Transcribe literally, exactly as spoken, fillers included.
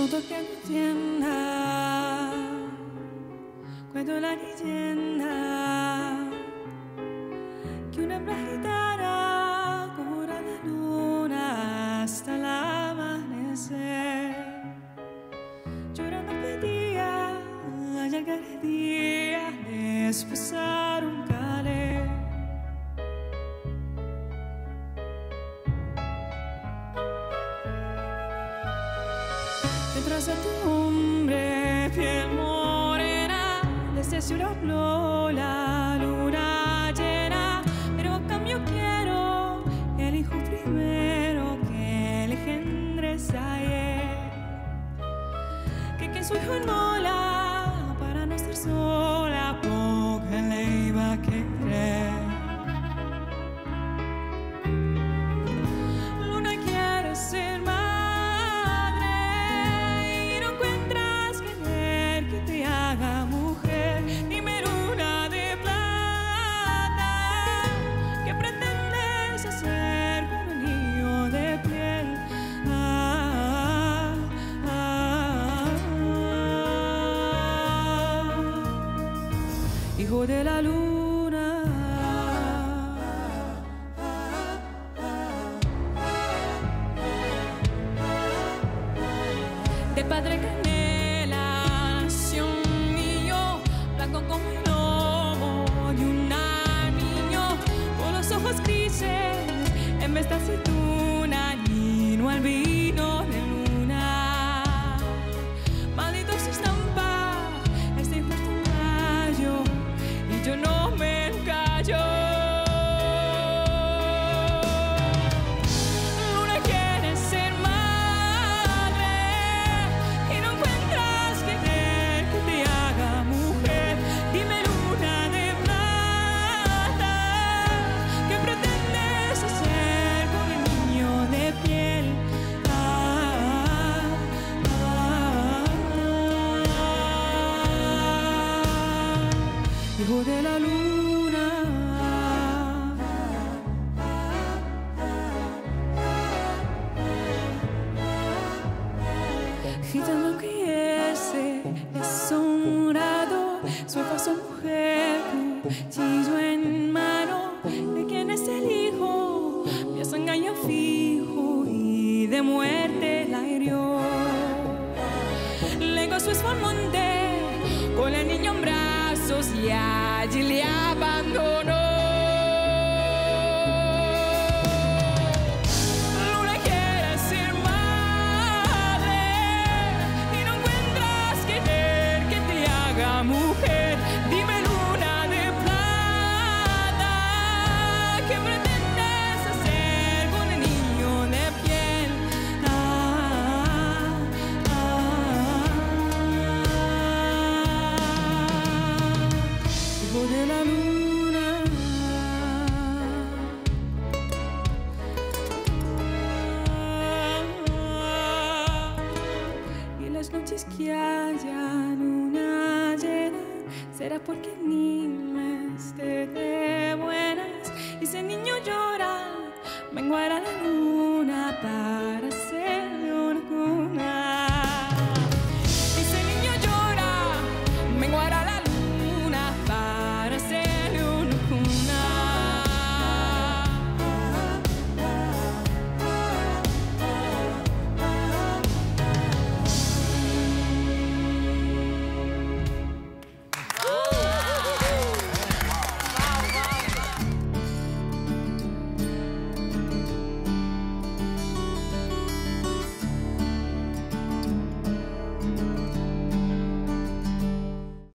dudo que entienda, cuento la leyenda que una hembra gitana cura la luna hasta el amanecer. Llorando pedía llegar el día de espesar un calé. Detrás de tu hombre, piel morena, desde su habló la luna llena. Pero a cambio quiero el hijo primero que le engendres ayer. Que quien su hijo inmola para no estar sola, porque le iba a querer. Luna quiere ser más. Hijo de la luna, de padre canela nació un niño, blanco como el lomo y un niño con los ojos grises en vez de aceituna, vino al vino de luna. Maldito su estampa, este injusto rayo, y yo no me callo. Luna quiere ser madre y no encuentras querer que te haga mujer. Dime, luna de plata, ¿qué pretendes hacer con el niño de piel? Ah, ah, ah, hijo de la luna. Gitano que ese es honrado, su falso mujer, cuchillo en mano. ¿De quién es el hijo? Dios engaña fijo y de muerte la hirió. Luego su esposo al monte con el niño en brazos y allí le abandonó. Mujer, dime, luna de plata, ¿qué pretendes hacer con el niño de piel? Ah, ah, hijo de la luna. Ah, y las noches que hayan una llena, será porque ni me esté de buenas. Y si el niño llora, menguará la luna para